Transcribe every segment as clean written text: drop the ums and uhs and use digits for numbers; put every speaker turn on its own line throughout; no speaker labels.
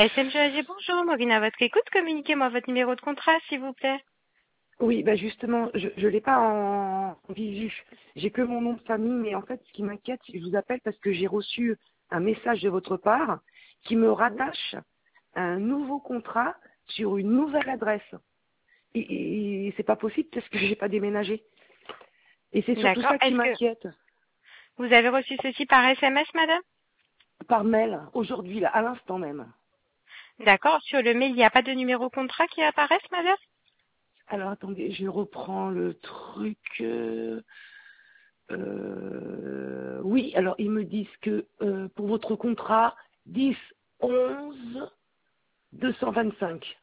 SMGAG, bonjour, Maureen à votre écoute. Communiquez-moi votre numéro de contrat, s'il vous plaît.
Oui, bah justement, je l'ai pas en visu. J'ai que mon nom de famille, mais en fait, ce qui m'inquiète, je vous appelle parce que j'ai reçu un message de votre part qui me rattache à un nouveau contrat sur une nouvelle adresse. Et c'est pas possible parce que j'ai pas déménagé. Et c'est surtout
D'accord.
ça qui
Est-ce que
m'inquiète.
vous avez reçu ceci par SMS, madame?
Par mail, aujourd'hui, là, à l'instant même.
D'accord. Sur le mail, il n'y a pas de numéro contrat qui apparaisse, madame?
Alors attendez, je reprends le truc. Oui, alors ils me disent que pour votre contrat 10 11 225.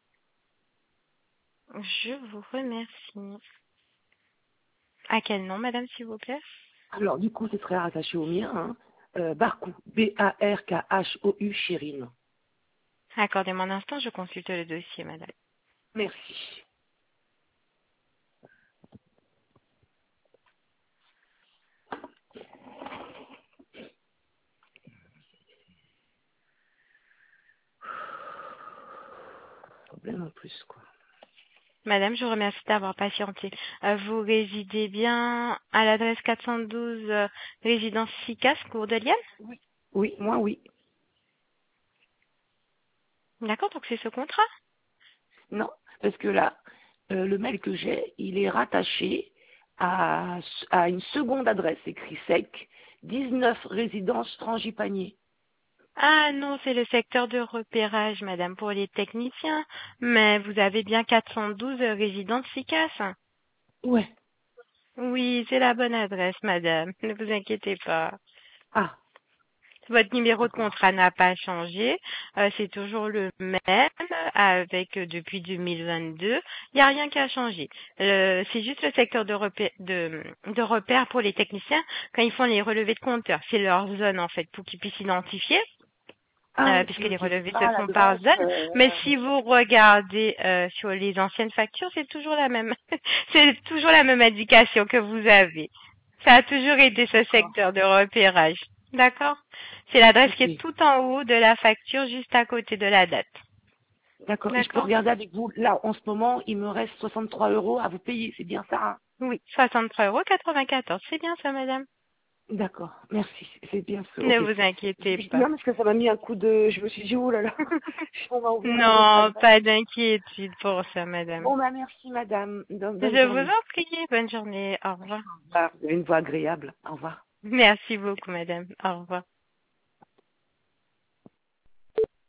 Je vous remercie. À quel nom, madame, s'il vous plaît?
Alors du coup, ce serait rattaché au mien. Hein. Barkou, Barkhou, Chérine.
Accordez-moi un instant, je consulte le dossier, madame.
Merci. Problème en plus, quoi.
Madame, je vous remercie d'avoir patienté. Vous résidez bien à l'adresse 412 résidence SICAS, Cours de Liane?
Oui, moi oui.
D'accord, donc c'est ce contrat?
Non, parce que là, le mail que j'ai, il est rattaché à une seconde adresse, écrit sec, 19 résidence Frangipanier.
Ah non, c'est le secteur de repérage, madame, pour les techniciens. Mais vous avez bien 412 résidences SICAS.
Ouais.
Oui, c'est la bonne adresse, madame. Ne vous inquiétez pas.
Ah,
Votre numéro de
d'accord.
contrat n'a pas changé. C'est toujours le même avec depuis 2022. Il n'y a rien qui a changé. C'est juste le secteur de repère pour les techniciens quand ils font les relevés de compteurs. C'est leur zone en fait pour qu'ils puissent identifier.
Ah, ok,
Puisque les
ok.
relevés se
Pas
font par
l'adresse.
zone. Mais si vous regardez sur les anciennes factures, c'est toujours la même, c'est toujours la même indication que vous avez. Ça a toujours été ce
D'accord.
secteur de repérage. D'accord? C'est l'adresse qui
Ok.
est tout en haut de la facture, juste à côté de la date.
D'accord. Et je peux
D'accord?
regarder avec vous. Là, en ce moment, il me reste 63 euros à vous payer. C'est bien ça, hein?
Oui, 63,94 €. C'est bien ça, madame.
D'accord. Merci. C'est bien ça.
Ne
Ok.
vous inquiétez pas.
Non, parce que ça m'a mis un coup de. Je me suis dit, oh là là. On va ouvrir une autre
Non,
adresse.
pas d'inquiétude pour ça, madame.
Bon, bah, merci, madame. Bonne
Je vous
journée.
en prie. Bonne journée. Au revoir.
Au revoir. Vous avez une voix agréable. Au revoir.
Merci beaucoup, madame. Au revoir.